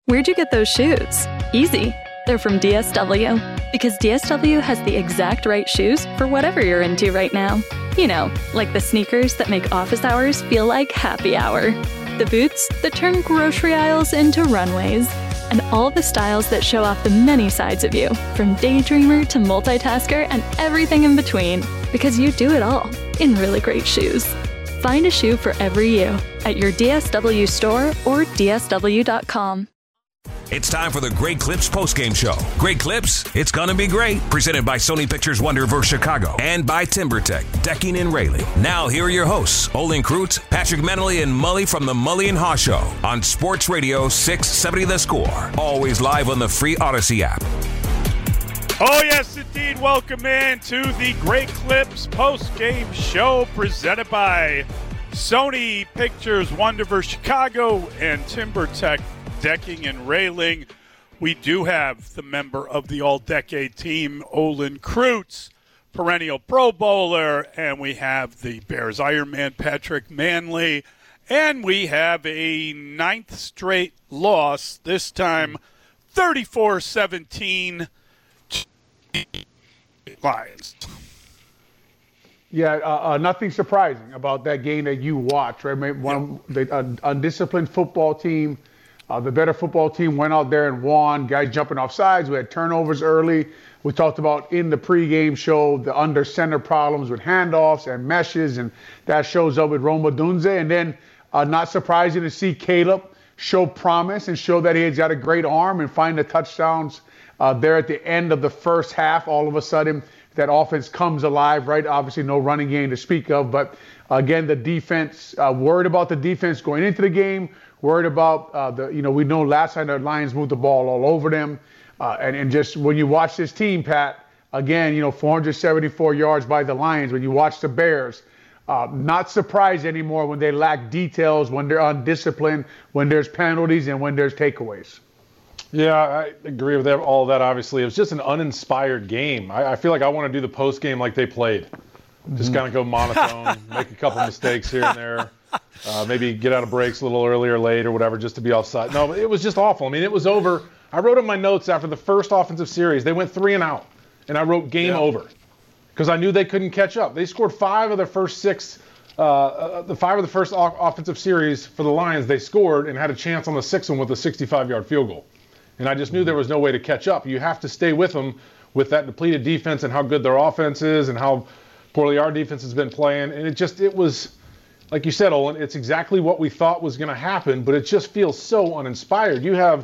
Where'd you get those shoes? Easy. They're from DSW. Because DSW has the exact right shoes for whatever you're into right now. You know, like the sneakers that make office hours feel like happy hour. The boots that turn grocery aisles into runways. And all the styles that show off the many sides of you, from daydreamer to multitasker and everything in between. Because you do it all in really great shoes. Find a shoe for every you at your DSW store or DSW.com. It's time for the Great Clips postgame show. Great Clips, it's gonna be great. Presented by Sony Pictures Wonderverse Chicago and by TimberTech, decking and railing. Now here are your hosts, Olin Kreutz, Patrick Menley, and Mully from the Mully and Haw Show on Sports Radio 670 The Score. Always live on the free Odyssey app. Oh, yes, indeed. Welcome in to the Great Clips postgame show presented by Sony Pictures Wonderverse Chicago and TimberTech decking and railing. We do have the member of the all-decade team, Olin Kreutz, perennial Pro Bowler, and we have the Bears Ironman, Patrick Manley, and we have a 9th straight loss, this time 34-17 Lions. Yeah, nothing surprising about that game that you watch, right? The undisciplined football team. The better football team went out there and won. Guys jumping off sides. We had turnovers early. We talked about in the pregame show the under center problems with handoffs and meshes, and that shows up with Roma Dunze. And then not surprising to see Caleb show promise and show that he's got a great arm and find the touchdowns there at the end of the first half. All of a sudden, that offense comes alive, right? Obviously, no running game to speak of. But again, the defense, worried about the defense going into the game. Worried about we know last time the Lions moved the ball all over them. And just when you watch this team, Pat, again, 474 yards by the Lions. When you watch the Bears, not surprised anymore when they lack details, when they're undisciplined, when there's penalties, and when there's takeaways. Yeah, I agree with all of that, obviously. It was just an uninspired game. I feel like I want to do the post game like they played. Just kind of go monotone, make a couple mistakes here and there. Maybe get out of breaks a little early or late or whatever just to be offside. No, it was just awful. I mean, it was over. I wrote in my notes after the first offensive series, they went 3 and out. And I wrote game over because I knew they couldn't catch up. They scored 5 of their first 6, the 5 of the first offensive series for the Lions. They scored and had a chance on the 6th one with a 65-yard field goal. And I just knew there was no way to catch up. You have to stay with them with that depleted defense and how good their offense is and how poorly our defense has been playing. And it was, like you said, Olin, it's exactly what we thought was going to happen, but it just feels so uninspired.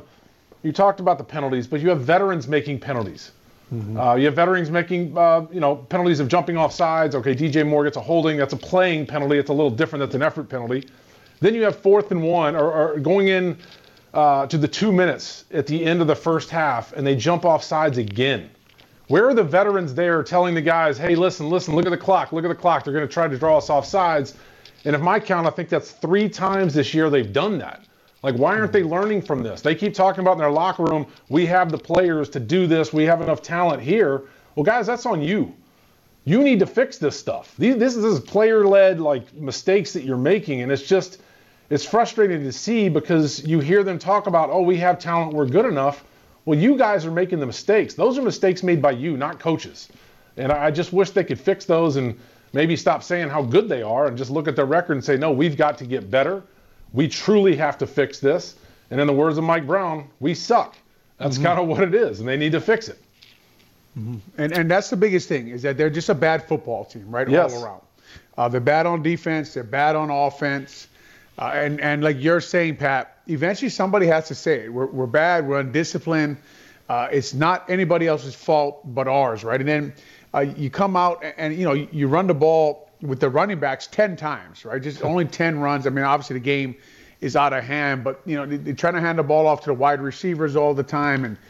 You talked about the penalties, but you have veterans making penalties. Mm-hmm. You have veterans making, penalties of jumping off sides. Okay, DJ Moore gets a holding. That's a playing penalty. It's a little different. That's an effort penalty. Then you have 4th and 1 or going in to the 2 minutes at the end of the first half, and they jump off sides again. Where are the veterans there telling the guys, hey, listen, look at the clock. They're going to try to draw us off sides. And if my count, I think that's 3 times this year they've done that. Like, why aren't they learning from this? They keep talking about in their locker room, we have the players to do this. We have enough talent here. Well, guys, that's on you. You need to fix this stuff. This is player-led, mistakes that you're making. And it's frustrating to see because you hear them talk about, oh, we have talent, we're good enough. Well, you guys are making the mistakes. Those are mistakes made by you, not coaches. And I just wish they could fix those and maybe stop saying how good they are and just look at their record and say, no, we've got to get better. We truly have to fix this. And in the words of Mike Brown, we suck. That's kind of what it is, and they need to fix it. Mm-hmm. And that's the biggest thing, is that they're just a bad football team, right, yes. all around. They're bad on defense. They're bad on offense. And like you're saying, Pat, eventually somebody has to say it. We're bad. We're undisciplined. It's not anybody else's fault but ours, right? And then you come out and, you run the ball with the running backs 10 times, right? Just only 10 runs. I mean, obviously the game is out of hand, but, they're trying to hand the ball off to the wide receivers all the time. And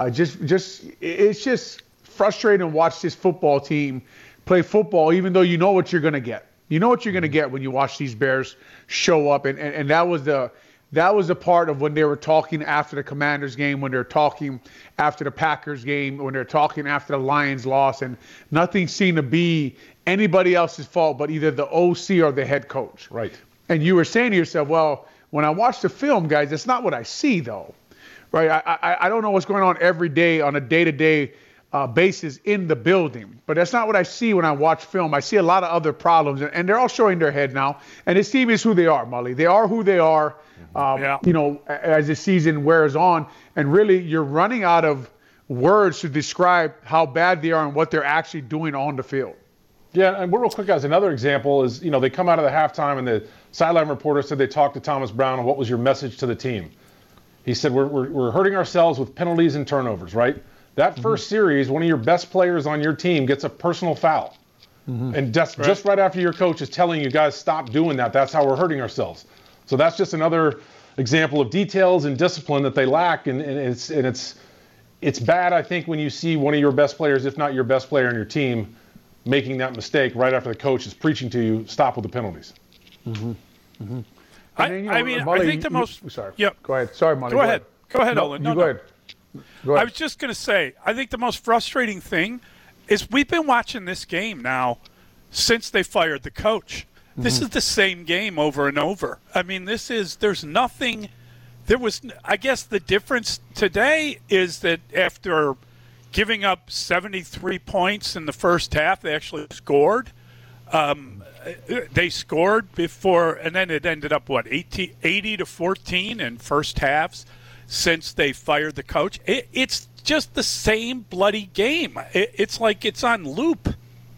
it's just frustrating to watch this football team play football, even though you know what you're going to get. You know what you're going to get when you watch these Bears show up. And that was the part of when they were talking after the Commanders game, when they're talking after the Packers game, when they're talking after the Lions loss, and nothing seemed to be anybody else's fault but either the OC or the head coach. Right. And you were saying to yourself, well, when I watch the film, guys, that's not what I see, though. right? I don't know what's going on every day on a day-to-day basis in the building, but that's not what I see when I watch film. I see a lot of other problems, and they're all showing their head now. And this team is who they are, Mully. They are who they are, as the season wears on. And really, you're running out of words to describe how bad they are and what they're actually doing on the field. Yeah, and real quick, guys, another example is, they come out of the halftime and the sideline reporter said they talked to Thomas Brown, and what was your message to the team? He said, we're hurting ourselves with penalties and turnovers, right? That first series, one of your best players on your team gets a personal foul. And that's just right after your coach is telling you guys, stop doing that. That's how we're hurting ourselves. So that's just another example of details and discipline that they lack. And it's bad, I think, when you see one of your best players, if not your best player on your team, making that mistake right after the coach is preaching to you, stop with the penalties. I think the most. Sorry. Yep. Go ahead. Sorry, Monty. Go ahead. Go ahead, Olin. Go ahead. Go ahead. I was just going to say, I think the most frustrating thing is we've been watching this game now since they fired the coach. This is the same game over and over. I mean, there's nothing. I guess the difference today is that after giving up 73 points in the first half, they actually scored. They scored before, and then it ended up, 80 to 14 in first halves since they fired the coach. It's just the same bloody game. It's like it's on loop.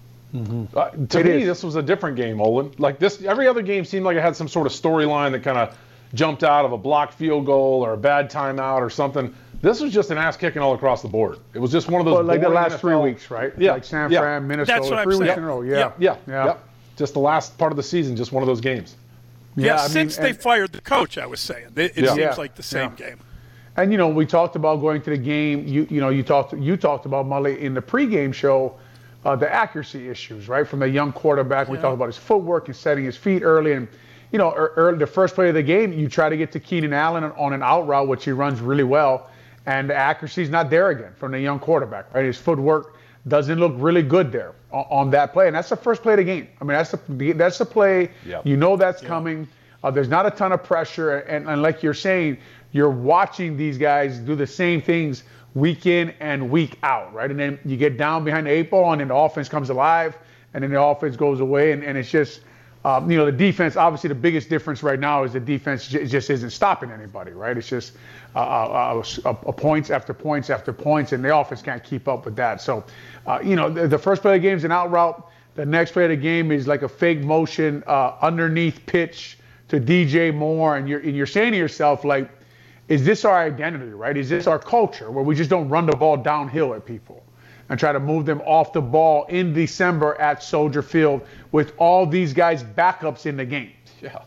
To me, this was a different game, Olin. Like this, every other game seemed like it had some sort of storyline that kind of jumped out of a blocked field goal or a bad timeout or something. This was just an ass kicking all across the board. It was just one of those. Like the last 3 weeks, right? Yeah. Like San Fran, Minnesota, That's what 3 I'm weeks saying. in a row. Yeah. Just the last part of the season, just one of those games. Since they fired the coach, I was saying it seems like the same game. And we talked about going to the game. You talked about, Mully, in the pregame show, the accuracy issues, right, from the young quarterback. We talked about his footwork and setting his feet early, and early, the first play of the game, you try to get to Keenan Allen on an out route, which he runs really well, and the accuracy is not there again from the young quarterback, right? His footwork doesn't look really good there on that play, and that's the first play of the game. I mean, that's the play. Yep. That's coming. There's not a ton of pressure, and like you're saying, you're watching these guys do the same things week in and week out, right? And then you get down behind the 8 ball, and then the offense comes alive, and then the offense goes away, and it's just, the defense, obviously the biggest difference right now is the defense just isn't stopping anybody, right? It's just points after points after points, and the offense can't keep up with that. So, the first play of the game is an out route. The next play of the game is like a fake motion underneath pitch to DJ Moore, and you're saying to yourself, like, is this our identity, right? Is this our culture where we just don't run the ball downhill at people and try to move them off the ball in December at Soldier Field with all these guys backups in the game? Yeah.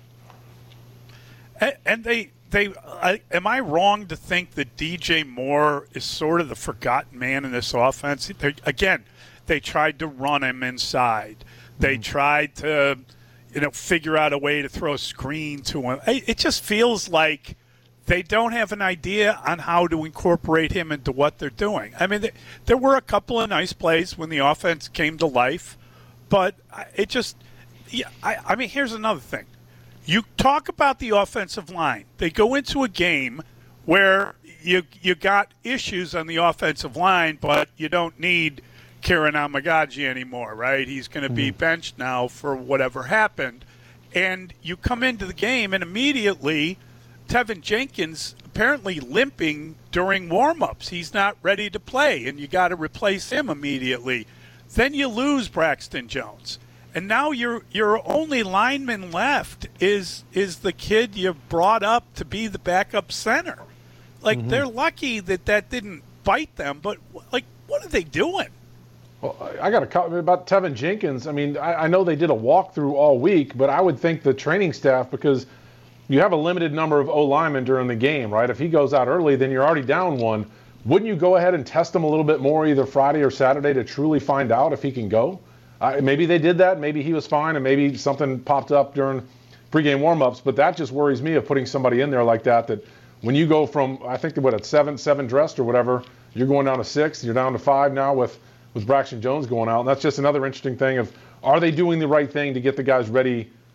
And am I wrong to think that DJ Moore is sort of the forgotten man in this offense? They tried to run him inside. They tried to, figure out a way to throw a screen to him. It just feels like they don't have an idea on how to incorporate him into what they're doing. I mean, there were a couple of nice plays when the offense came to life, but it just – I mean, here's another thing. You talk about the offensive line. They go into a game where you got issues on the offensive line, but you don't need Karen Amagaji anymore, right? He's going to be benched now for whatever happened. And you come into the game and immediately – Tevin Jenkins apparently limping during warm-ups. He's not ready to play, and you got to replace him immediately. Then you lose Braxton Jones. And now your only lineman left is the kid you brought up to be the backup center. Like, they're lucky that didn't bite them, but, like, what are they doing? Well, I got a comment about Tevin Jenkins. I mean, I know they did a walkthrough all week, but I would think the training staff, because – you have a limited number of O-linemen during the game, right? If he goes out early, then you're already down one. Wouldn't you go ahead and test him a little bit more either Friday or Saturday to truly find out if he can go? Maybe they did that. Maybe he was fine, and maybe something popped up during pregame warmups. But that just worries me of putting somebody in there like that when you go from, I think, at seven dressed or whatever, you're going down to 6. You're down to 5 now with Braxton Jones going out. And that's just another interesting thing of, are they doing the right thing to get the guys ready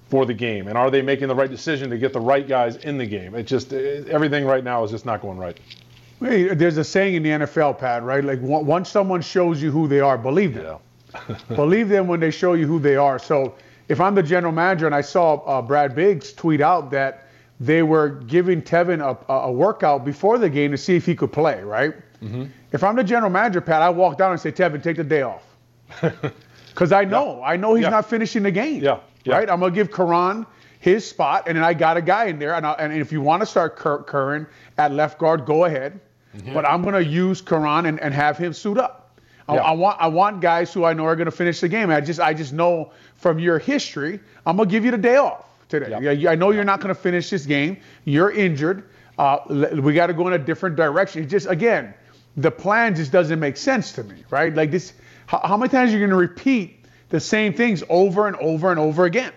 for the game? And are they making the right decision to get the right guys in the game? Everything right now is just not going right. Hey, there's a saying in the NFL, Pat, right? Like once someone shows you who they are, believe them. Yeah. Believe them when they show you who they are. So if I'm the general manager and I saw Brad Biggs tweet out that they were giving Tevin a workout before the game to see if he could play, right? Mm-hmm. If I'm the general manager, Pat, I walk down and say, Tevin, take the day off. Because I know he's not finishing the game. Yeah. Right? I'm going to give Karan his spot, and then I got a guy in there. And if you want to start Curran at left guard, go ahead. Mm-hmm. But I'm going to use Karan and have him suit up. I want guys who I know are going to finish the game. I just know from your history, I'm going to give you the day off today. Yep. I know you're not going to finish this game. You're injured. We got to go in a different direction. It's just, again, the plan just doesn't make sense to me, right? Like this, how many times are you going to repeat the same things over and over and over again?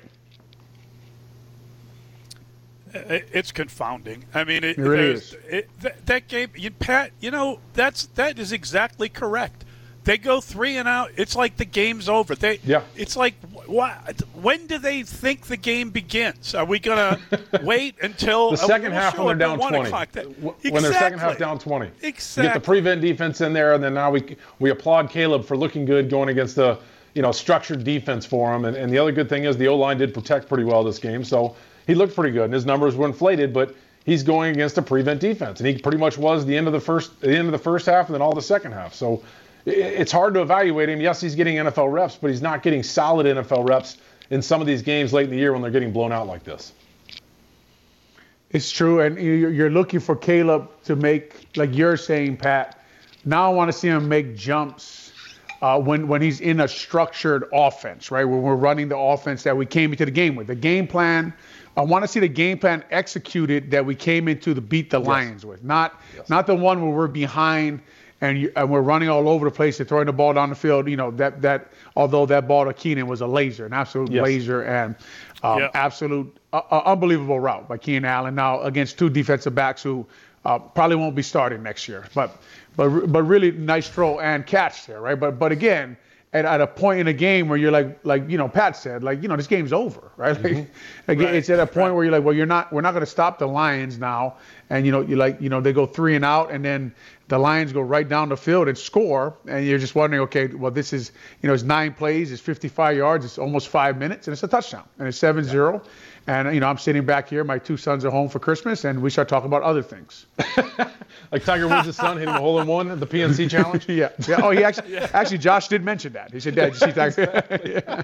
It's confounding. I mean, it really is. That game, Pat, that is exactly correct. They go 3 and out. It's like the game's over. It's like, when do they think the game begins? Are we going to wait until the second half when they're down 20? When they're second half down 20. Exactly. You get the prevent defense in there, and then now we applaud Caleb for looking good going against the structured defense for him. And the other good thing is the O-line did protect pretty well this game, so he looked pretty good, and his numbers were inflated, but he's going against a prevent defense, and he pretty much was the end of the first half and then all the second half. So it's hard to evaluate him. Yes, he's getting NFL reps, but he's not getting solid NFL reps in some of these games late in the year when they're getting blown out like this. It's true, and you're looking for Caleb to make, like you're saying, Pat, now I want to see him make jumps when he's in a structured offense, right? When we're running the offense that we came into the game with. The game plan, I want to see the game plan executed that we came into to beat the Lions with, not the one where we're behind and we're running all over the place and throwing the ball down the field. That although that ball to Keenan was an absolute laser, and absolute unbelievable route by Keenan Allen. Now against 2 defensive backs who probably won't be starting next year, but really nice throw and catch there, right? But again, at a point in a game where you're like Pat said, this game's over, right? It's at a point where you're like, well, we're not going to stop the Lions now, and they go 3 and out, and then the Lions go right down the field and score, and you're just wondering, okay, well, this is, it's 9 plays, it's 55 yards, it's almost 5 minutes, and it's a touchdown, and it's 7-0. And, I'm sitting back here, my 2 sons are home for Christmas, and we start talking about other things. Like Tiger Woods' son hitting a hole-in-one at the PNC Challenge? Yeah. Oh, he actually, Josh did mention that. He said, Dad, did you see Tiger?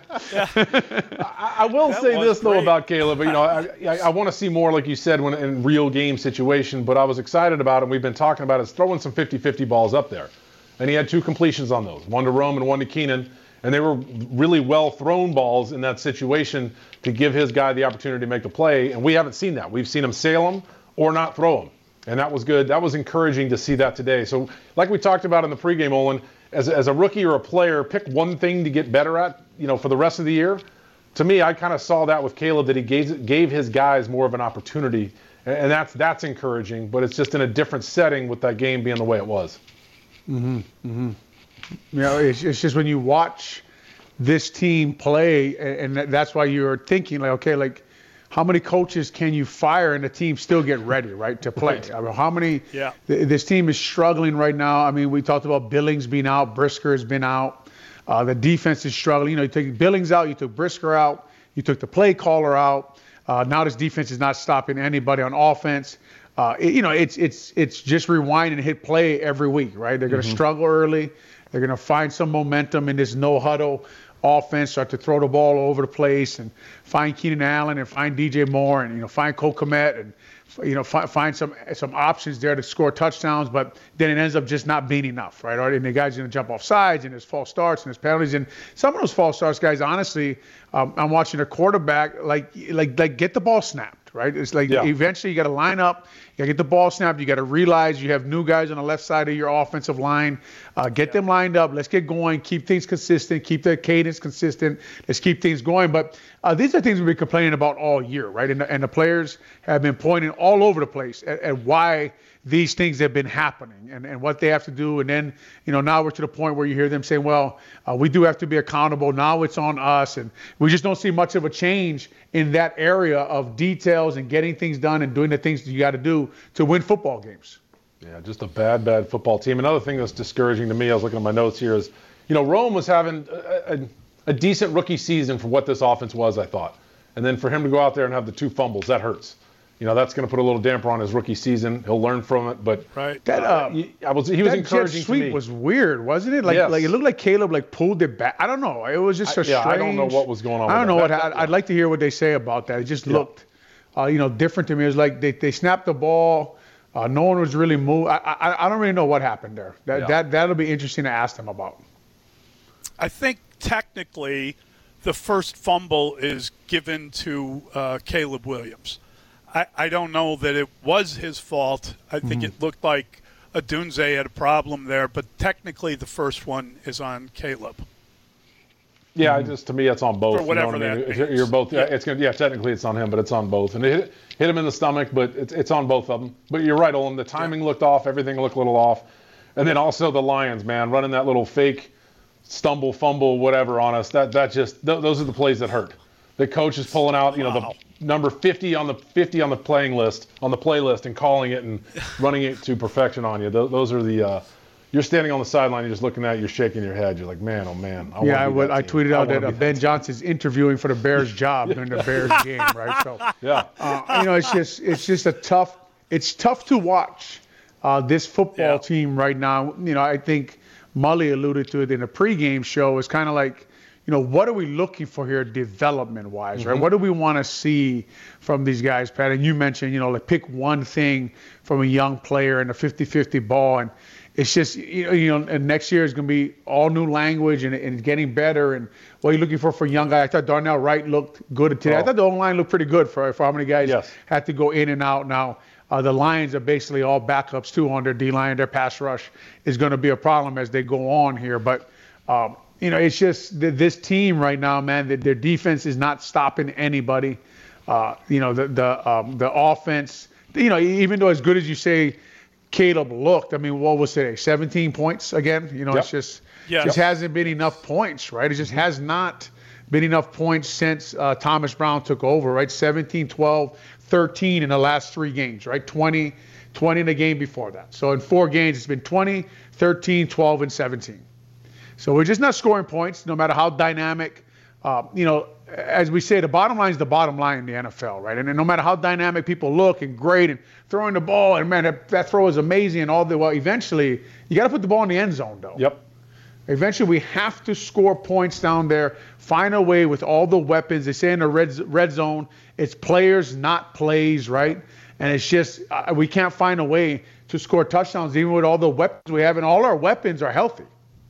I will say this, though, about Caleb. I want to see more, like you said, when in real game situation, but I was excited about it. We've been talking about it, throwing some 50-50 balls up there. And he had 2 completions on those, one to Rome and one to Keenan. And they were really well-thrown balls in that situation to give his guy the opportunity to make the play. And we haven't seen that. We've seen him sail them or not throw them. And that was good. That was encouraging to see that today. So like we talked about in the pregame, Olin, as a rookie or a player, pick one thing to get better at, for the rest of the year. To me, I kind of saw that with Caleb, that he gave his guys more of an opportunity. And that's encouraging. But it's just in a different setting with that game being the way it was. Mm-hmm. Mm-hmm. It's just when you watch this team play, and that's why you're thinking, how many coaches can you fire and the team still get ready, right, to play? I mean, how many? Yeah. This team is struggling right now. I mean, we talked about Billings being out, Brisker has been out. The defense is struggling. You take Billings out, you took Brisker out, you took the play caller out. Now this defense is not stopping anybody on offense. It's just rewind and hit play every week, right? They're going to struggle early. They're going to find some momentum in this no-huddle offense, start to throw the ball all over the place, and find Keenan Allen and find DJ Moore and find Cole Kmet and find some options there to score touchdowns. But then it ends up just not being enough, right? And the guy's going to jump off sides, and there's false starts and there's penalties. And some of those false starts, guys, honestly, I'm watching a quarterback like get the ball snapped, right? It's like eventually you got to line up. You got to get the ball snapped. You got to realize you have new guys on the left side of your offensive line. Get them lined up. Let's get going. Keep things consistent. Keep the cadence consistent. Let's keep things going. But these are things we've been complaining about all year, right? And the players have been pointing all over the place at why these things have been happening and what they have to do. And then, now we're to the point where you hear them saying, well, we do have to be accountable. Now it's on us. And we just don't see much of a change in that area of details and getting things done and doing the things that you got to do to win football games. Yeah, just a bad football team. Another thing that's discouraging to me, I was looking at my notes here, is, Rome was having a decent rookie season for what this offense was, I thought. And then for him to go out there and have the 2 fumbles, that hurts. That's going to put a little damper on his rookie season. He'll learn from it, but right. He was that encouraging jet sweep to me. Was weird, wasn't it? Yes. Like it looked like Caleb pulled it back. I don't know. It was just strange. I don't know what was going on. I don't know I'd like to hear what they say about that. It just looked, different to me. It was like they snapped the ball. No one was really moved. I don't really know what happened there. That'll be interesting to ask them about. I think technically, the first fumble is given to Caleb Williams. I don't know that it was his fault. I think it looked like Odunze had a problem there, but technically the first one is on Caleb. Yeah, to me, it's on both. For whatever that means. You're both. Yeah. Technically it's on him, but it's on both. And it hit him in the stomach, but it's on both of them. But you're right, Olin. The timing looked off. Everything looked a little off. And then also the Lions, man, running that little fake stumble, fumble, whatever on us. Those are the plays that hurt. The coach is pulling out, the number 50 on the play list, and calling it and running it to perfection on you. Those are the you're standing on the sideline, you're just looking at it, you're shaking your head. You're like, man, oh man. I tweeted out that Ben Johnson's interviewing for the Bears job during the Bears game, right? So yeah, it's just it's tough to watch this football team right now. I think Mully alluded to it in the pregame show. It's kind of like, what are we looking for here development-wise, right? What do we want to see from these guys, Pat? And you mentioned, pick one thing from a young player and a 50-50 ball. And it's just, and next year is going to be all new language and getting better. And what you're looking for young guys. I thought Darnell Wright looked good today. I thought the O-line looked pretty good for how many guys had to go in and out. Now, the Lions are basically all backups, too, on their D-line. Their pass rush is going to be a problem as they go on here. But, it's just this team right now, man, that their defense is not stopping anybody. The offense, even though as good as you say Caleb looked, I mean, what was today? 17 points again? It's just hasn't been enough points, right? It just has not been enough points since Thomas Brown took over, right? 17, 12, 13 in the last 3 games, right? 20 in the game before that. So in 4 games, it's been 20, 13, 12, and 17. So we're just not scoring points, no matter how dynamic. As we say, the bottom line is the bottom line in the NFL, right? And no matter how dynamic people look and great and throwing the ball, and man, that throw is amazing and all that. Well, eventually, you got to put the ball in the end zone, though. Yep. Eventually, we have to score points down there. Find a way with all the weapons. They say in the red zone, it's players, not plays, right? And it's just we can't find a way to score touchdowns, even with all the weapons we have, and all our weapons are healthy.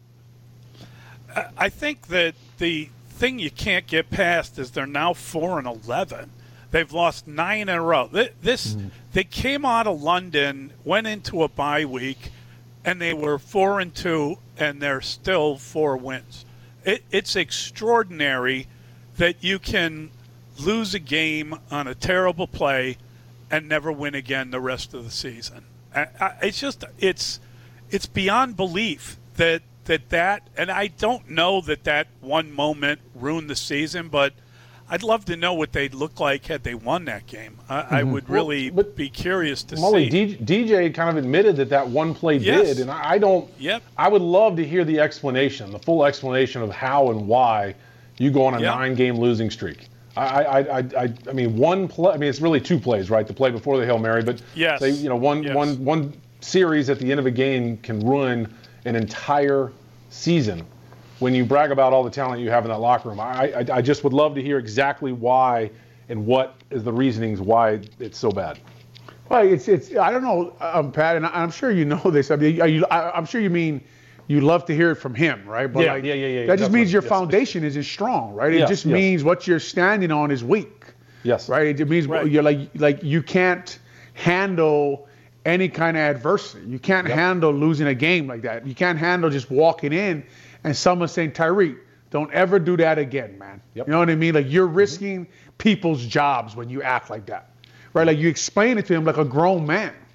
I think that the thing you can't get past is they're now 4-11. They've lost 9 in a row. They came out of London, went into a bye week, and they were 4-2, and they're still 4 wins. It's extraordinary that you can lose a game on a terrible play and never win again the rest of the season. It's beyond belief that, and I don't know that one moment ruined the season, but I'd love to know what they'd look like had they won that game. I would really be curious to Mully, see. DJ kind of admitted that one play did, and I don't. Yep. I would love to hear the explanation, the full explanation of how and why you go on a 9-game losing streak. I mean, one play. I mean, it's really 2 plays, right? The play before the Hail Mary, but one series at the end of a game can ruin an entire season when you brag about all the talent you have in that locker room. I just would love to hear exactly why and what is the reasonings why it's so bad. Well, it's I don't know, Pat, and I'm sure you know this. I mean, I'm sure you mean you love to hear it from him, right? But yeah. That just means your foundation isn't strong, right? It just means what you're standing on is weak. Yes. Right? It means you're like you can't handle any kind of adversity. You can't handle losing a game like that. You can't handle just walking in and someone saying, Tyreek, don't ever do that again, man. Yep. You know what I mean? Like, you're risking people's jobs when you act like that, right? Like, you explain it to him like a grown man.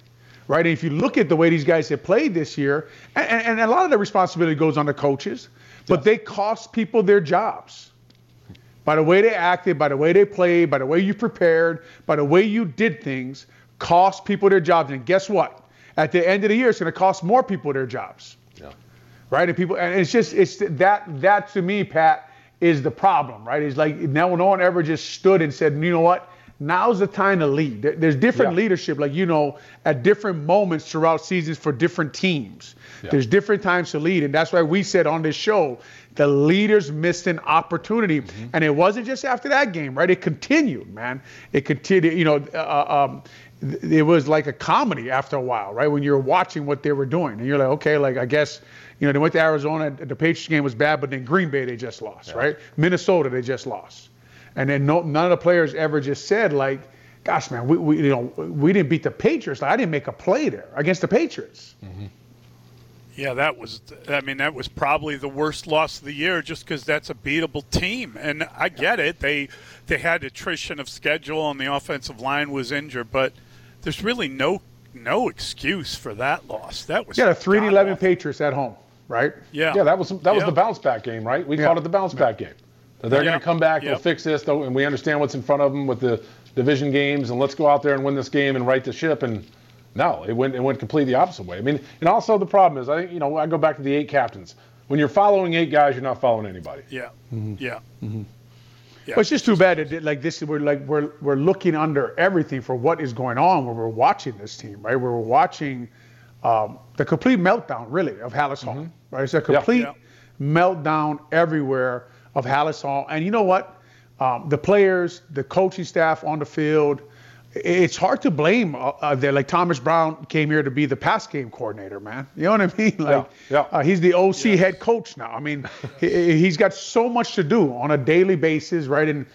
right? And if you look at the way these guys have played this year, and a lot of the responsibility goes on the coaches, but they cost people their jobs. By the way they acted, by the way they played, by the way you prepared, by the way you did things, cost people their jobs. And guess what? At the end of the year, it's going to cost more people their jobs. Yeah. Right? And it's that to me, Pat, is the problem, right? It's like no one ever just stood and said, you know what? Now's the time to lead. There's different leadership, like, at different moments throughout seasons for different teams. Yeah. There's different times to lead. And that's why we said on this show, the leaders missed an opportunity. Mm-hmm. And it wasn't just after that game, right? It continued, man. It continued, it was like a comedy after a while, right? When you're watching what they were doing. And you're like, okay, like, I guess, they went to Arizona. The Patriots game was bad, but then Green Bay, they just lost, right? Minnesota, they just lost. And then none of the players ever just said, like, gosh, man, we didn't beat the Patriots. Like, I didn't make a play there against the Patriots. Mm-hmm. Yeah, that was probably the worst loss of the year, just because that's a beatable team. And I get it. They had attrition of schedule and the offensive line was injured, but there's really no excuse for that loss. That was the 3-11 Patriots at home, right? Yeah. Yeah, that was the bounce back game, right? We called it the bounce back game. They're going to come back, they'll fix this, and we understand what's in front of them with the division games, and let's go out there and win this game and right the ship. And no, it went completely the opposite way. I mean, and also the problem is, I think, I go back to the 8 captains. When you're following 8 guys, you're not following anybody. Yeah. Mm-hmm. Yeah. Mm-hmm. Yeah. But it's just too bad that like this. We're looking under everything for what is going on when we're watching this team, right? We're watching the complete meltdown, really, of Halas Hall, right? It's a complete meltdown everywhere of Halas Hall. And you know what? The players, the coaching staff on the field, it's hard to blame them. Like, Thomas Brown came here to be the pass game coordinator, man. You know what I mean? Like, he's the OC head coach now. I mean, he's got so much to do on a daily basis, right? And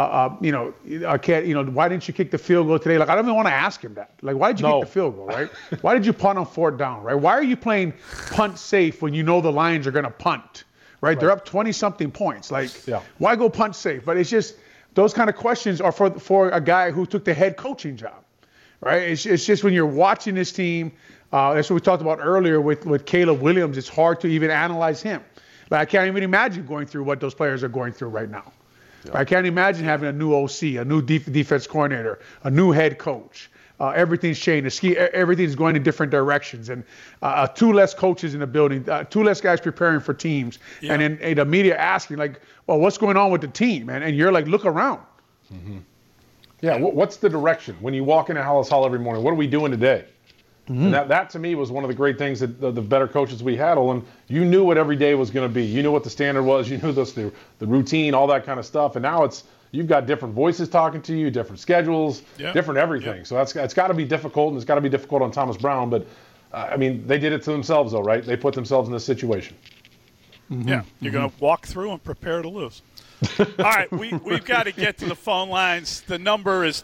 why didn't you kick the field goal today? Like, I don't even want to ask him that. Like, why did you kick the field goal, right? Why did you punt on 4th down, right? Why are you playing punt safe when you know the Lions are going to punt, right? They're up 20-something points. Like, why go punt safe? But it's just those kind of questions are for a guy who took the head coaching job, right? It's just when you're watching this team, that's what we talked about earlier with Caleb Williams. It's hard to even analyze him. Like, I can't even imagine going through what those players are going through right now. Yeah. I can't imagine having a new OC, a new defense coordinator, a new head coach. Everything's changed. Everything's going in different directions, and 2 less coaches in the building, 2 less guys preparing for teams, and then the media asking, like, well, what's going on with the team? And you're like, look around. Mm-hmm. Yeah, what's the direction? When you walk into Halas Hall every morning, what are we doing today? Mm-hmm. And that to me was one of the great things that the better coaches we had, Olin, you knew what every day was going to be. You knew what the standard was. You knew the routine, all that kind of stuff. And now you've got different voices talking to you, different schedules, different everything. Yep. So it's got to be difficult, and it's got to be difficult on Thomas Brown. But, they did it to themselves, though, right? They put themselves in this situation. Mm-hmm. Yeah, you're going to walk through and prepare to lose. All right, we've got to get to the phone lines. The number is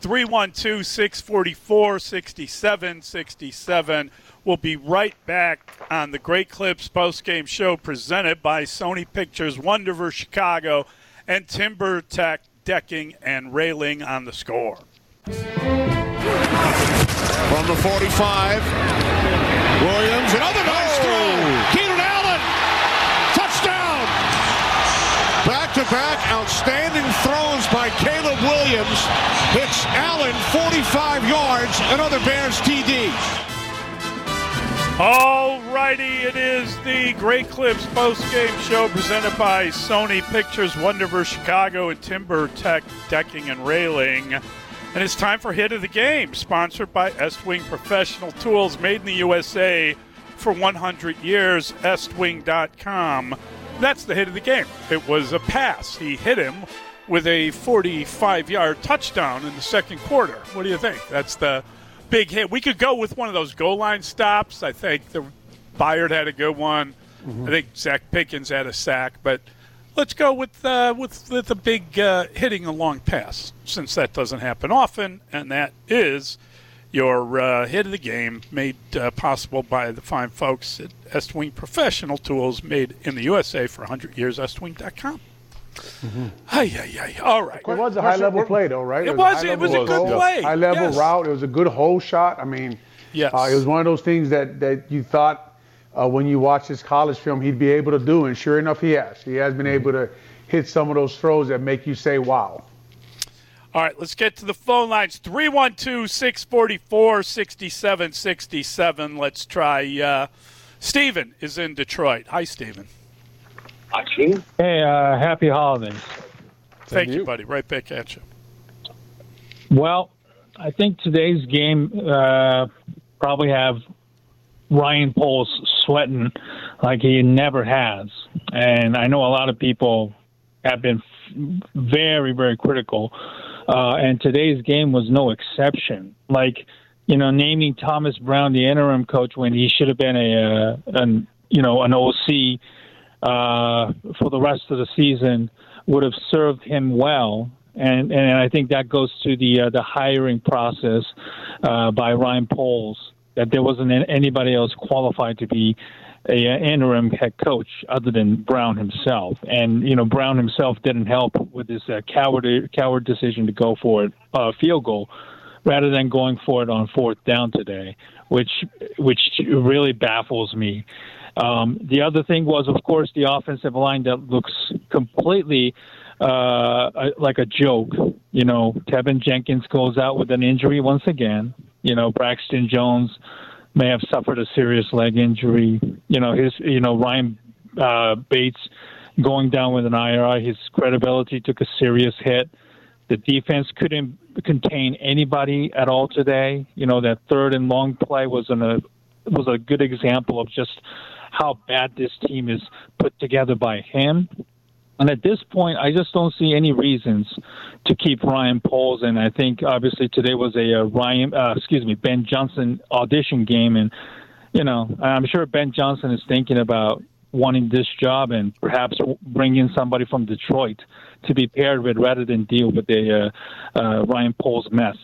312-644-6767. We'll be right back on the Great Clips postgame show presented by Sony Pictures, Wonderverse Chicago, and Timber Tech Decking and Railing on The Score. From the 45, Williams, another nice throw. Keenan Allen, touchdown. Back-to-back outstanding throws by Caleb Williams. Hits Allen 45 yards, another Bears TD. All righty, it is the Great Clips postgame show presented by Sony Pictures, Wonderverse Chicago, and Timber Tech Decking and Railing. And it's time for Hit of the Game, sponsored by Estwing Professional Tools, made in the USA for 100 years, estwing.com. That's the hit of the game. It was a pass. He hit him with a 45-yard touchdown in the second quarter. What do you think? That's the big hit. We could go with one of those goal line stops. I think the Byard had a good one. Mm-hmm. I think Zach Pickens had a sack. But let's go with the big hitting a long pass, since that doesn't happen often, and that is your hit of the game, made possible by the fine folks at Estwing Professional Tools, made in the USA for 100 years, estwing.com. Mm-hmm. All right. It was a high-level play, though, right? It was a good play. High-level route. It was a good hole shot. I mean, Yes. It was one of those things that you thought when you watch his college film he'd be able to do, and sure enough, he has. He has been able to hit some of those throws that make you say, wow. All right, let's get to the phone lines. 312-644-6767. Let's try Steven is in Detroit. Hi, Steven. Hey, happy holidays. Thank you, buddy. Right back at you. Well, I think today's game probably have Ryan Poles sweating like he never has. And I know a lot of people have been very, very critical. And today's game was no exception. Like, naming Thomas Brown the interim coach when he should have been an OC for the rest of the season would have served him well. And I think that goes to the hiring process by Ryan Poles, that there wasn't anybody else qualified to be an interim head coach other than Brown himself. And, Brown himself didn't help with this coward decision to go for a field goal rather than going for it on fourth down today, which really baffles me. The other thing was, of course, the offensive line that looks completely like a joke. Tevin Jenkins goes out with an injury once again. Braxton Jones may have suffered a serious leg injury. Ryan Bates going down with an IR. His credibility took a serious hit. The defense couldn't contain anybody at all today. That third and long play was a good example of just how bad this team is put together by him. And at this point, I just don't see any reasons to keep Ryan Poles. And I think obviously today was a Ben Johnson audition game. And, I'm sure Ben Johnson is thinking about wanting this job and perhaps bring in somebody from Detroit to be paired with rather than deal with a Ryan Poles mess.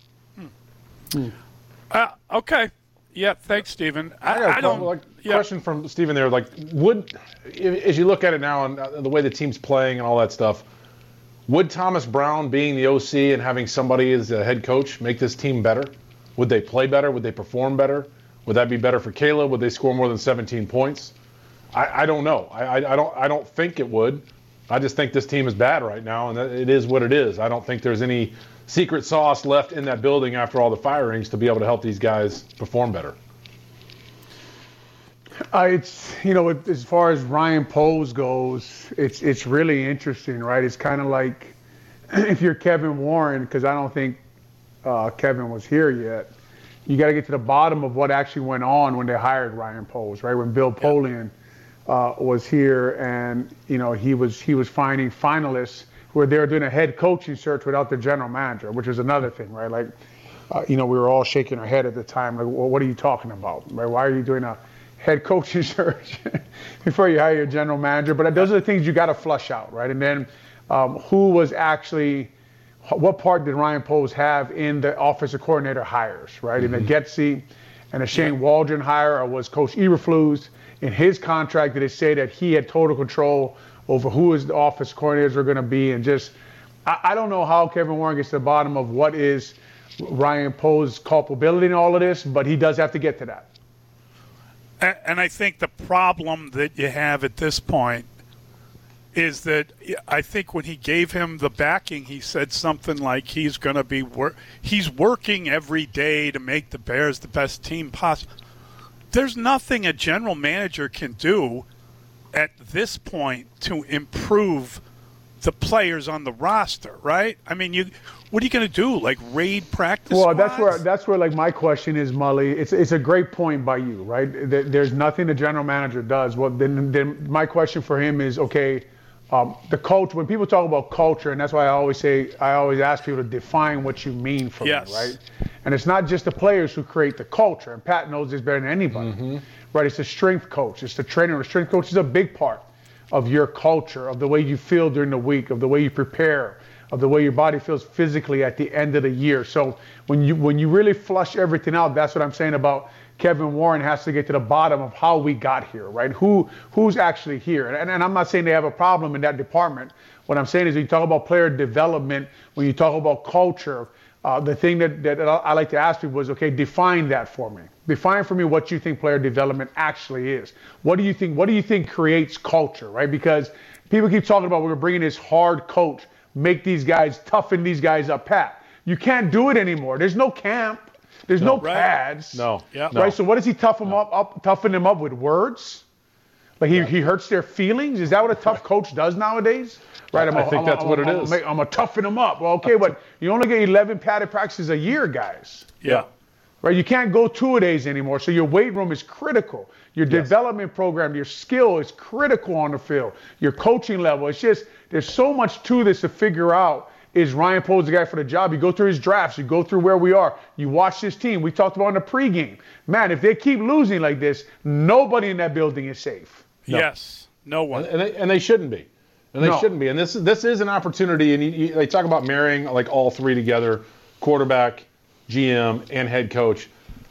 Okay. Yeah, thanks, Stephen. I don't. Question from Stephen there. As you look at it now and the way the team's playing and all that stuff, would Thomas Brown being the OC and having somebody as a head coach make this team better? Would they play better? Would they perform better? Would that be better for Caleb? Would they score more than 17 points? I don't know. I don't think it would. I just think this team is bad right now, and it is what it is. I don't think there's any secret sauce left in that building after all the firings to be able to help these guys perform better. As far as Ryan Poles goes, it's really interesting, right? It's kind of like if you're Kevin Warren, because I don't think Kevin was here yet. You got to get to the bottom of what actually went on when they hired Ryan Poles, right? When Bill Polian was here, and he was finding finalists where they were doing a head coaching search without the general manager, which is another thing, right? Like, we were all shaking our head at the time, like, well, what are you talking about, right? Why are you doing a head coaching search before you hire your general manager? But those are the things you got to flush out, right? And then what part did Ryan Poles have in the offensive coordinator hires, right? In the Getsy and the Shane Waldron hire, or was Coach Eberflus in his contract, did it say that he had total control over who his offensive coordinators are going to be? And just, I don't know how Kevin Warren gets to the bottom of what is Ryan Poles' culpability in all of this, but he does have to get to that. And I think the problem that you have at this point is that I think when he gave him the backing, he said something like he's going to be he's working every day to make the Bears the best team possible. There's nothing a general manager can do at this point to improve the players on the roster, right? I mean, what are you going to do? Like raid practice? Well, squads? that's where like my question is, Mully. It's a great point by you, right? There's nothing the general manager does. Well, then my question for him is, okay, the culture. When people talk about culture, and that's why I always ask people to define what you mean for me, right? And it's not just the players who create the culture, and Pat knows this better than anybody, right? It's the strength coach, it's the trainer. The strength coach is a big part of your culture, of the way you feel during the week, of the way you prepare, of the way your body feels physically at the end of the year. So when you really flush everything out, that's what I'm saying about Kevin Warren has to get to the bottom of how we got here, right? Who's actually here? And I'm not saying they have a problem in that department. What I'm saying is when you talk about player development, when you talk about culture, the thing that I like to ask people is, okay, define that for me. Define for me what you think player development actually is. What do you think creates culture, right? Because people keep talking about we're bringing this hard coach, make these guys, toughen these guys up, Pat. You can't do it anymore. There's no camp. There's no pads. No. Yeah. Right? So what does he toughen them up with words? Like he hurts their feelings? Is that what a tough coach does nowadays? Right? I think that's what it is. I'm going to toughen them up. Well, okay, but you only get 11 padded practices a year, guys. Yeah. Right? You can't go 2-a-days anymore. So your weight room is critical. Your development program, your skill is critical on the field. Your coaching level. It's just, there's so much to this to figure out. Is Ryan Poles the guy for the job? You go through his drafts. You go through where we are. You watch this team. We talked about in the pregame. Man, if they keep losing like this, nobody in that building is safe. No. Yes. No one. And they shouldn't be. And they shouldn't be. And this is an opportunity. And they talk about marrying like all three together, quarterback, GM, and head coach.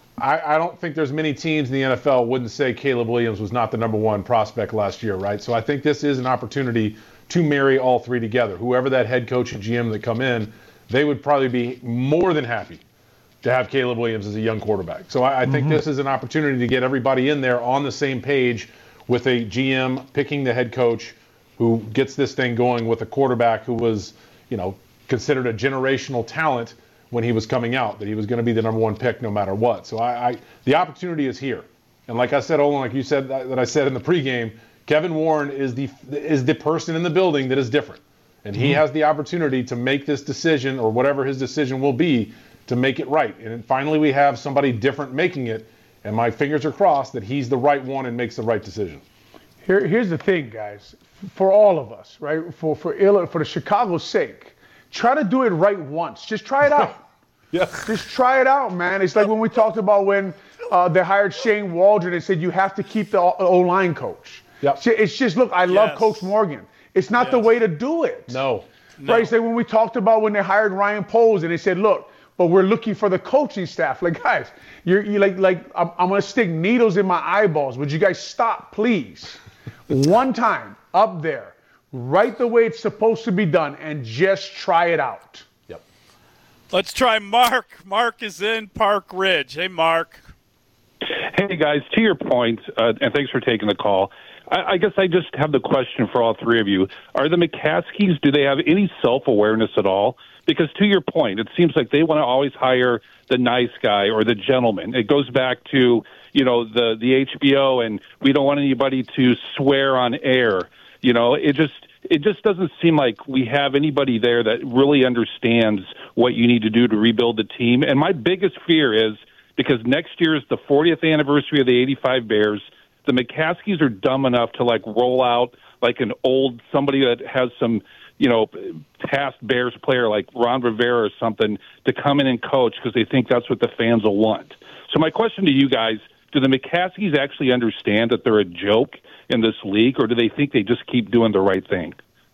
I don't think there's many teams in the NFL wouldn't say Caleb Williams was not the number one prospect last year, right? So I think this is an opportunity to marry all three together. Whoever that head coach and GM that come in, they would probably be more than happy to have Caleb Williams as a young quarterback. So I think this is an opportunity to get everybody in there on the same page with a GM picking the head coach who gets this thing going with a quarterback who was, considered a generational talent when he was coming out, that he was going to be the number one pick no matter what. So the opportunity is here. And like I said, Olin, like you said, that I said in the pregame, Kevin Warren is the person in the building that is different. And he has the opportunity to make this decision, or whatever his decision will be, to make it right. And finally we have somebody different making it, and my fingers are crossed that he's the right one and makes the right decision. Here's the thing, guys. For all of us, right? For the Chicago's sake, try to do it right once. Just try it out. Yeah. Just try it out, man. It's like when we talked about when they hired Shane Waldron and said you have to keep the O-line coach. Yep. It's just, look, I love Coach Morgan. It's not the way to do it. No. Right? It's like when we talked about when they hired Ryan Poles and they said, look, but we're looking for the coaching staff. Like, guys, you're like I'm going to stick needles in my eyeballs. Would you guys stop, please? One time up there, right the way it's supposed to be done, and just try it out. Yep. Let's try Mark. Mark is in Park Ridge. Hey, Mark. Hey, guys, to your point, and thanks for taking the call, I guess I just have the question for all three of you. Are the McCaskies, do they have any self-awareness at all? Because to your point, it seems like they want to always hire the nice guy or the gentleman. It goes back to, the HBO, and we don't want anybody to swear on air. It just doesn't seem like we have anybody there that really understands what you need to do to rebuild the team. And my biggest fear is, because next year is the 40th anniversary of the 85 Bears, the McCaskies are dumb enough to roll out like somebody that has some, past Bears player like Ron Rivera or something to come in and coach because they think that's what the fans will want. So my question to you guys, do the McCaskies actually understand that they're a joke in this league, or do they think they just keep doing the right thing?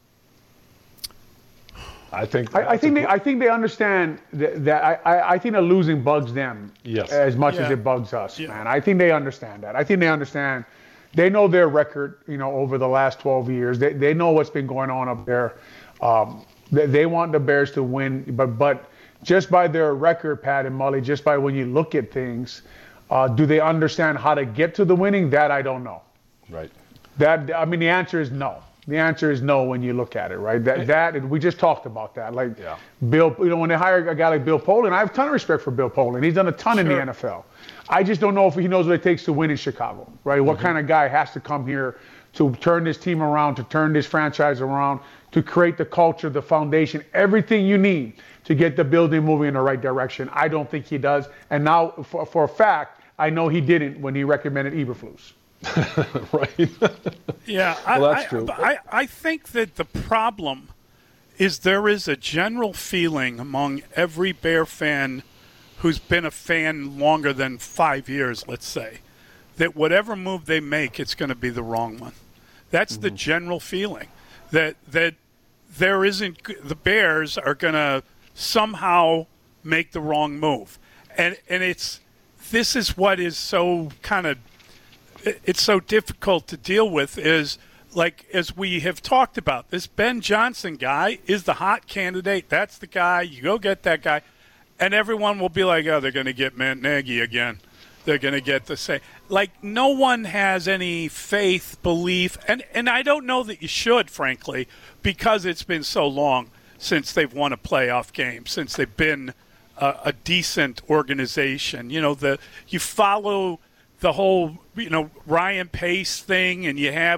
I think they understand that. I think that losing bugs them as much as it bugs us, man. I think they understand that. I think they understand. They know their record, over the last 12 years. They know what's been going on up there. They want the Bears to win, but just by their record, Pat and Mully, just by when you look at things, do they understand how to get to the winning? That I don't know. Right. The answer is no. The answer is no when you look at it, right? That we just talked about that. Bill, when they hire a guy like Bill Polian, I have a ton of respect for Bill Polian. He's done a ton in the NFL. I just don't know if he knows what it takes to win in Chicago, right? What kind of guy has to come here to turn this team around, to turn this franchise around, to create the culture, the foundation, everything you need to get the building moving in the right direction. I don't think he does. And now, for a fact, I know he didn't when he recommended Eberflus. Right. Yeah, well, that's true. I think that the problem is there is a general feeling among every Bear fan who's been a fan longer than 5 years, let's say, that whatever move they make, it's going to be the wrong one. That's the general feeling, that there isn't – the Bears are going to somehow make the wrong move. And this is what is so kind of – it's so difficult to deal with is, as we have talked about, this Ben Johnson guy is the hot candidate. That's the guy. You go get that guy. and everyone will be like, oh, they're going to get Matt Nagy again. They're going to get the same. Like, no one has any faith, belief, and I don't know that you should, frankly, because it's been so long since they've won a playoff game, since they've been a decent organization. You follow the whole, Ryan Pace thing, and we had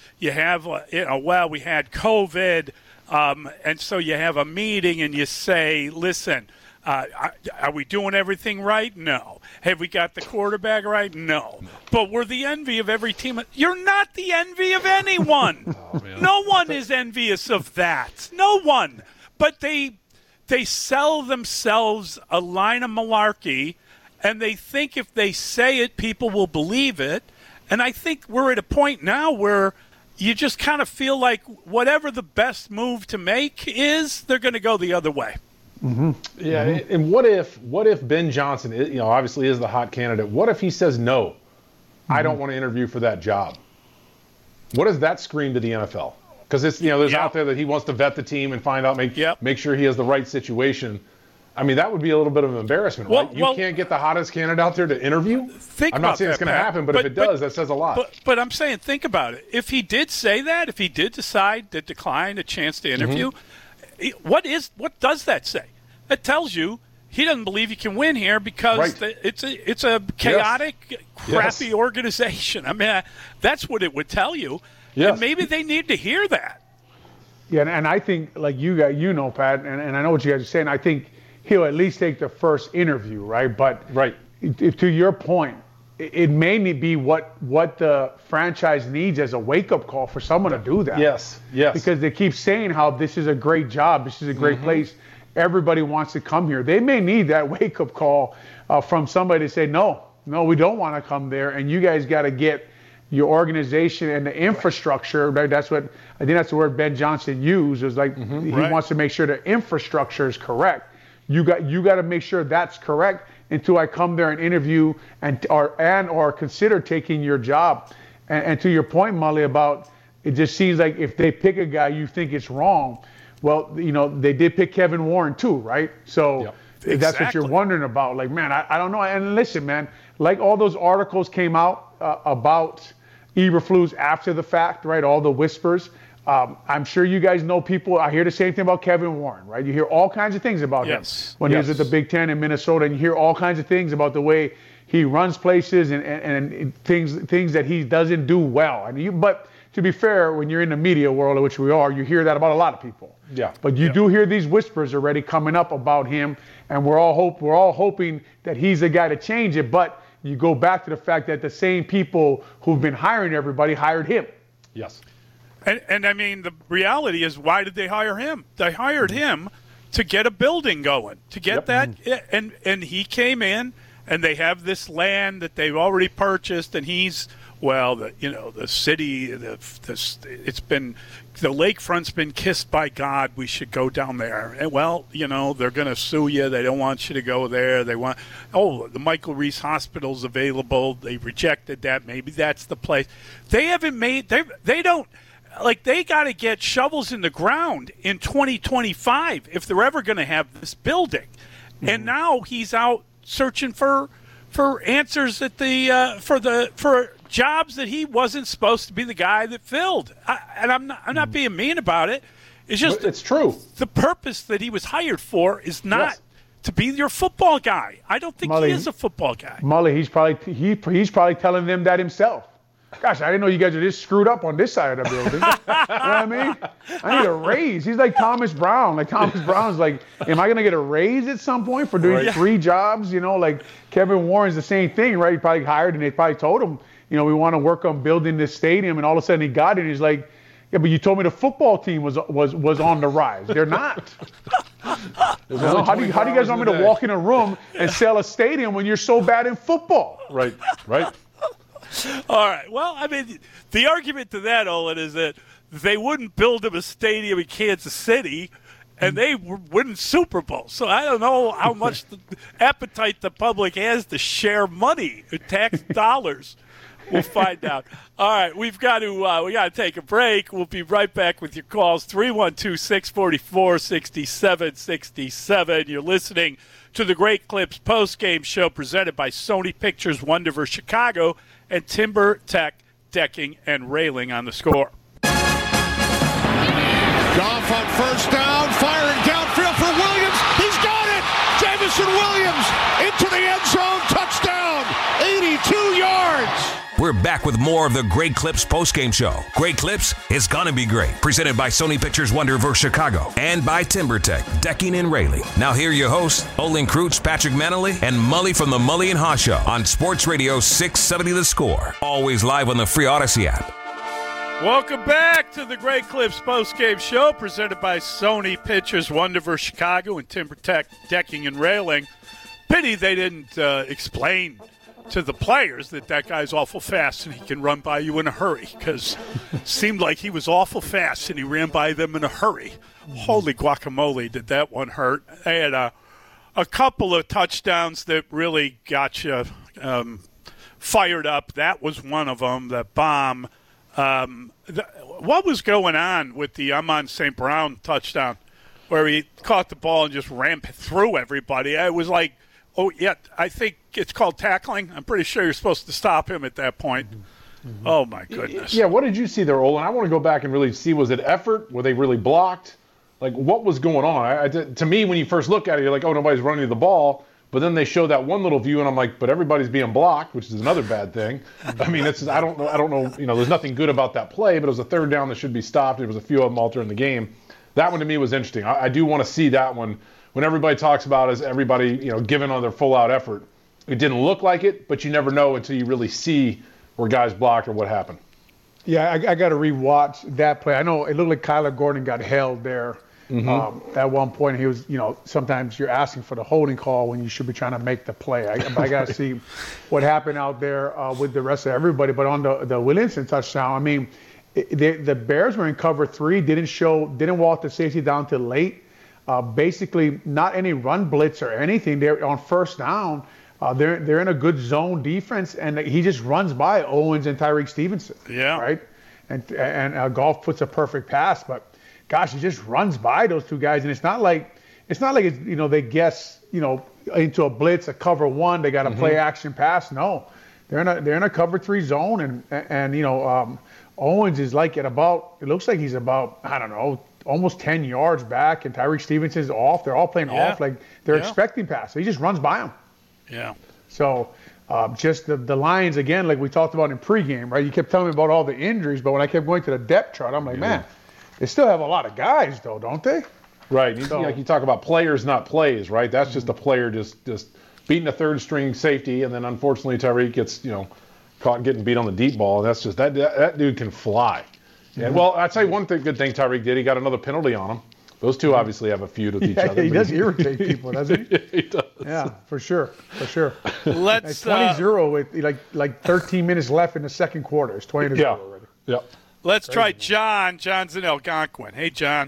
COVID, and so you have a meeting and you say, listen, are we doing everything right? No. Have we got the quarterback right? No. But we're the envy of every team. You're not the envy of anyone. No one is envious of that. No one. But they sell themselves a line of malarkey, and they think if they say it, people will believe it. And I think we're at a point now where you just kind of feel like whatever the best move to make is, they're going to go the other way. Mm-hmm. Yeah, mm-hmm. And what if Ben Johnson, obviously is the hot candidate? What if he says no? I don't want to interview for that job. What does that scream to the NFL? Because there's out there that he wants to vet the team and find out, make sure he has the right situation. I mean, that would be a little bit of an embarrassment, right? You can't get the hottest candidate out there to interview? I'm not saying it's going to happen, but if it does, that says a lot. But I'm saying, think about it. If he did say that, if he did decide to decline a chance to interview, what does that say? That tells you he doesn't believe he can win here because it's a chaotic, crappy organization. I mean, that's what it would tell you. Yes. And maybe they need to hear that. Yeah, and I think, like you guys, Pat, and I know what you guys are saying, I think he'll at least take the first interview, right? But if, to your point, it may be what the franchise needs as a wake-up call for someone to do that. Yes. Because they keep saying how this is a great job, this is a great place, everybody wants to come here. They may need that wake-up call from somebody to say, no, we don't want to come there, and you guys got to get your organization and the infrastructure, right? I think that's the word Ben Johnson used, is like he wants to make sure the infrastructure is correct. You got to make sure that's correct until I come there and interview or consider taking your job. And to your point, Mully, about it just seems like if they pick a guy you think it's wrong, well, they did pick Kevin Warren too, right? So if that's what you're wondering about. Like, man, I don't know. And listen, man, like all those articles came out about Eberflus after the fact, right? All the whispers. I'm sure you guys know people. I hear the same thing about Kevin Warren, right? You hear all kinds of things about him when he was at the Big Ten in Minnesota, and you hear all kinds of things about the way he runs places and things that he doesn't do well. But to be fair, when you're in the media world, which we are, you hear that about a lot of people. Yeah. But you do hear these whispers already coming up about him, and we're all hoping that he's the guy to change it. But you go back to the fact that the same people who've been hiring everybody hired him. Yes. And I mean, the reality is, why did they hire him? They hired him to get a building going, to get that. And he came in, and they have this land that they've already purchased, and he's, the city, it's been, the lakefront's been kissed by God. We should go down there. And they're going to sue you. They don't want you to go there. They want, the Michael Reese Hospital's available. They rejected that. Maybe that's the place. They haven't made, they don't, they got to get shovels in the ground in 2025 if they're ever going to have this building. Mm-hmm. And now he's out searching for answers at for jobs that he wasn't supposed to be the guy that filled. I'm not being mean about it. It's just it's true. The purpose that he was hired for is not to be your football guy. I don't think he is a football guy. Mully, he's probably telling them that himself. Gosh, I didn't know you guys are this screwed up on this side of the building. You know what I mean? I need a raise. He's like Thomas Brown. Like Thomas Brown's like, am I going to get a raise at some point for doing 3 jobs? Like Kevin Warren's the same thing, right? He probably hired, and they probably told him, we want to work on building this stadium. And all of a sudden he got it, and he's like, yeah, but you told me the football team was on the rise. They're not. How do you guys want me to walk in a room and sell a stadium when you're so bad in football? Right. All right. Well, I mean, the argument to that, Olin, is that they wouldn't build him a stadium in Kansas City, and they wouldn't Super Bowl. So I don't know how much the appetite the public has to share money, tax dollars. We'll find out. All right, we got to take a break. We'll be right back with your calls. 312-644-6767. You're listening to the Great Clips post-game show presented by Sony Pictures Wonderverse Chicago and Timber Tech Decking and Railing on the Score. Goff on first down, firing downfield for Williams. He's got it! Jameson Williams into the end zone, touchdown, 82 yards. We're back with more of the Great Clips postgame show. Great Clips, it's gonna be great. Presented by Sony Pictures Wonderverse Chicago and by TimberTech Decking and Railing. Now here are your hosts, Olin Kreutz, Patrick Manley, and Mully from the Mully and Haw Show on Sports Radio 670 The Score. Always live on the free Odyssey app. Welcome back to the Great Clips postgame show presented by Sony Pictures Wonderverse Chicago and TimberTech Decking and Railing. Pity they didn't explain to the players that guy's awful fast and he can run by you in a hurry, because it seemed like he was awful fast and he ran by them in a hurry. Holy guacamole, did that one hurt. They had a couple of touchdowns that really got you fired up. That was one of them, the bomb. What was going on with the Amon St. Brown touchdown where he caught the ball and just ran through everybody? It was like, oh, yeah, I think it's called tackling. I'm pretty sure you're supposed to stop him at that point. Mm-hmm. Oh, my goodness. Yeah, what did you see there, Olin? I want to go back and really see, was it effort? Were they really blocked? Like, what was going on? To me, when you first look at it, you're like, oh, nobody's running the ball. But then they show that one little view, and I'm like, but everybody's being blocked, which is another bad thing. I mean, I don't know. You know, there's nothing good about that play, but it was a third down that should be stopped. There was a few of them all during the game. That one to me was interesting. I do want to see that one. When everybody talks about is everybody, you know, giving on their full-out effort. It didn't look like it, but you never know until you really see where guys blocked or what happened. Yeah, I got to rewatch that play. I know it looked like Kyler Gordon got held there. Mm-hmm. At one point, he was, you know, sometimes you're asking for the holding call when you should be trying to make the play. I got to see what happened out there with the rest of everybody. But on the Williamson touchdown, I mean, the Bears were in cover 3, didn't walk the safety down till late. Basically, not any run blitz or anything. They're on first down. They're in a good zone defense, and he just runs by Owens and Tyreek Stevenson. Yeah. Right. And Goff puts a perfect pass, but gosh, he just runs by those two guys, and it's not like it's you know, they guess, you know, into a blitz, a cover 1, they got a play action pass. No, they're in a cover 3 zone, and you know, Owens is like it looks like he's about, I don't know, almost 10 yards back, and Tyreek Stevenson's off. They're all playing off like they're expecting passes. He just runs by them. Yeah. So just the Lions, again, like we talked about in pregame, right? You kept telling me about all the injuries, but when I kept going to the depth chart, I'm like, man, they still have a lot of guys, though, don't they? Right. Like you talk about players, not plays, right? That's just a player just beating a third-string safety, and then unfortunately Tyreek gets, you know, caught getting beat on the deep ball, and that's just that dude can fly. Yeah. Well, I'll tell you one good thing Tyreek did. He got another penalty on him. Those two obviously have a feud with each other. He does irritate people, doesn't he? He does. Yeah, for sure. Let's 20-0 with like 13 minutes left in the second quarter. It's 20-0 already. Yeah. Let's try John. John's in Algonquin. Hey, John.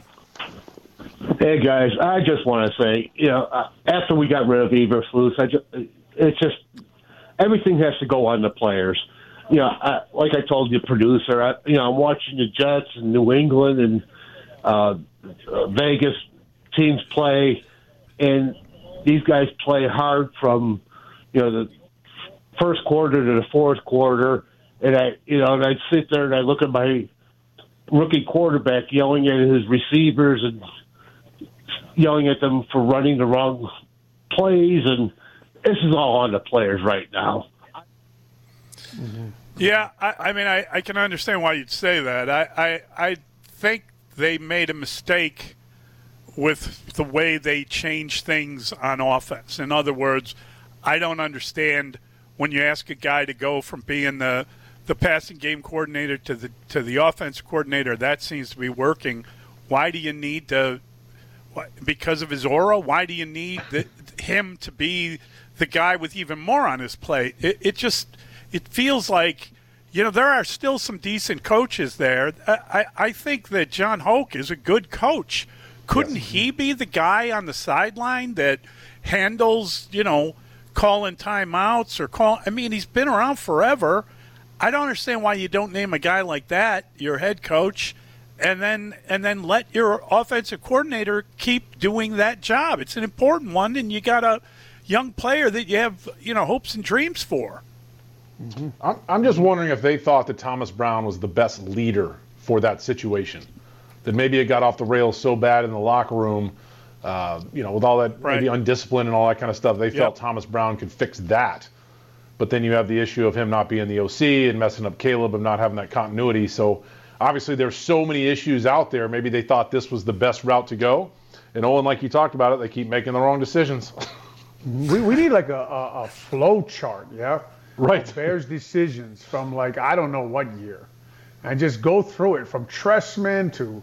Hey, guys. I just want to say, you know, after we got rid of Eberflus, it's just everything has to go on the players. You know, like I told you, producer, I'm watching the Jets and New England and Vegas teams play, and these guys play hard from, you know, the first quarter to the fourth quarter. And I'd sit there and I look at my rookie quarterback yelling at his receivers and yelling at them for running the wrong plays, and this is all on the players right now. Yeah, I mean, I can understand why you'd say that. I think they made a mistake with the way they changed things on offense. In other words, I don't understand when you ask a guy to go from being the passing game coordinator to the offense coordinator. That seems to be working. Why do you need to? Because of his aura? Why do you need him to be the guy with even more on his plate? It feels like, you know, there are still some decent coaches there. I think that John Hoke is a good coach. Couldn't he be the guy on the sideline that handles, you know, calling timeouts I mean, he's been around forever. I don't understand why you don't name a guy like that your head coach. and then let your offensive coordinator keep doing that job. It's an important one, and you got a young player that you have, hopes and dreams for. Mm-hmm. I'm just wondering if they thought that Thomas Brown was the best leader for that situation, that maybe it got off the rails so bad in the locker room, with all that maybe undisciplined and all that kind of stuff. They felt Thomas Brown could fix that. But then you have the issue of him not being the OC and messing up Caleb and not having that continuity. So obviously there's so many issues out there. Maybe they thought this was the best route to go. And Olin, like you talked about it, they keep making the wrong decisions. We need like a flow chart, Right. Bears decisions from I don't know what year. And just go through it from Trestman to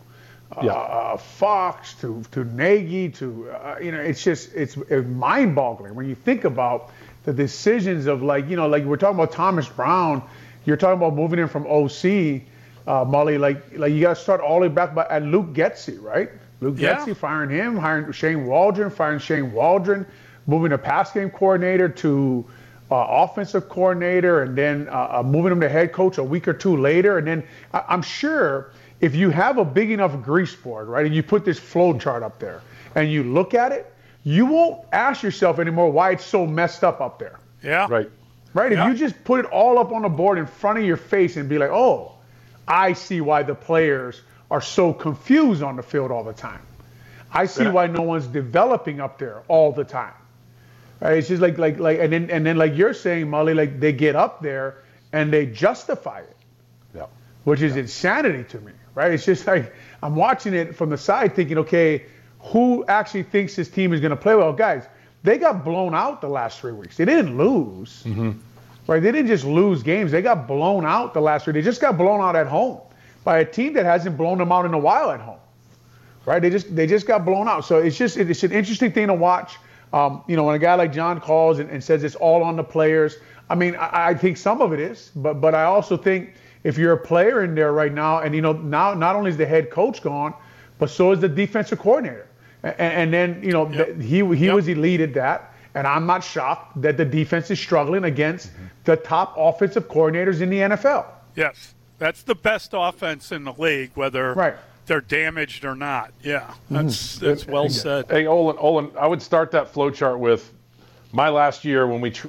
Fox to Nagy to, it's mind-boggling when you think about the decisions of like we're talking about Thomas Brown. You're talking about moving him from OC, Mully, you got to start all the way back at Luke Getsy, right? Luke Getsy, firing him, hiring Shane Waldron, moving a pass game coordinator to offensive coordinator, and then moving him to head coach a week or two later. And then I'm sure if you have a big enough grease board, right, and you put this flow chart up there and you look at it, you won't ask yourself anymore why it's so messed up there. Yeah. Right. Right? If you just put it all up on the board in front of your face and be like, oh, I see why the players are so confused on the field all the time. I see why no one's developing up there all the time. Right? It's just and then like you're saying, Mully, they get up there and they justify it. Yeah. Which is insanity to me, right? It's just like I'm watching it from the side thinking, okay, who actually thinks this team is going to play well? Guys, they got blown out the last 3 weeks. They didn't lose, right? They didn't just lose games. They got blown out the last 3. They just got blown out at home by a team that hasn't blown them out in a while at home, right? They just got blown out. So it's an interesting thing to watch. When a guy like John calls and says it's all on the players, I mean, I think some of it is, but I also think if you're a player in there right now, and now not only is the head coach gone, but so is the defensive coordinator, and then he was elite at that, and I'm not shocked that the defense is struggling against the top offensive coordinators in the NFL. Yes, that's the best offense in the league, whether they're damaged or not. Yeah, that's well said. Hey, Olin, I would start that flow chart with my last year when we,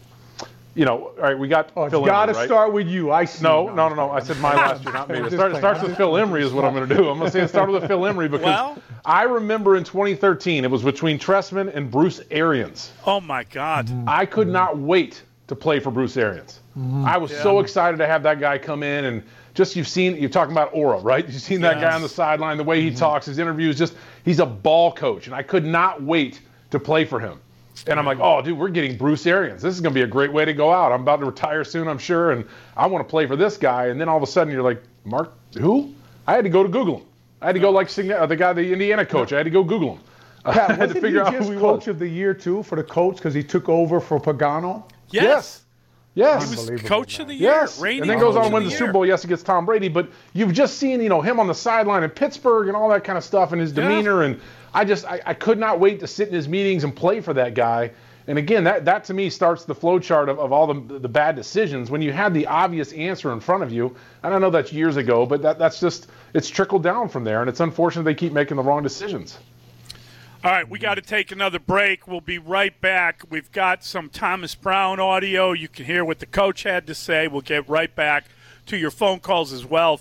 all right, we got Phil Emery, it's got to start with you. I see. No. I said my last year, not me. It starts with Phil Emery is what I'm going to do. I'm going to say it started with Phil Emery because I remember in 2013 it was between Trestman and Bruce Arians. Oh, my God. I could not wait to play for Bruce Arians. I was so excited to have that guy come in and just you're talking about aura, right? You've seen that guy on the sideline, the way he talks, his interviews, he's a ball coach. And I could not wait to play for him. And I'm like, oh, dude, we're getting Bruce Arians. This is going to be a great way to go out. I'm about to retire soon, I'm sure, and I want to play for this guy. And then all of a sudden you're like, Mark, who? I had to go to Google him. I had to go the Indiana coach. I had to go Google him. Pat, I had to figure out who he was. Coach of the year, too, for the Colts because he took over for Pagano? Yes. He was coach of the year. Yes. And then goes on to win the Super Bowl. Yes, against Tom Brady. But you've just seen, him on the sideline in Pittsburgh and all that kind of stuff and his demeanor. And I could not wait to sit in his meetings and play for that guy. And again, that to me starts the flow chart of all the bad decisions when you had the obvious answer in front of you. And I know that's years ago, but that's just, it's trickled down from there. And it's unfortunate they keep making the wrong decisions. All right, we got to take another break. We'll be right back. We've got some Thomas Brown audio. You can hear what the coach had to say. We'll get right back to your phone calls as well,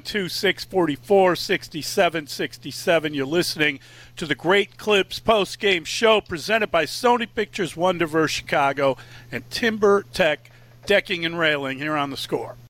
312-644-6767. You're listening to the Great Clips post-game show presented by Sony Pictures Wonderverse Chicago and Timber Tech Decking and Railing here on The Score.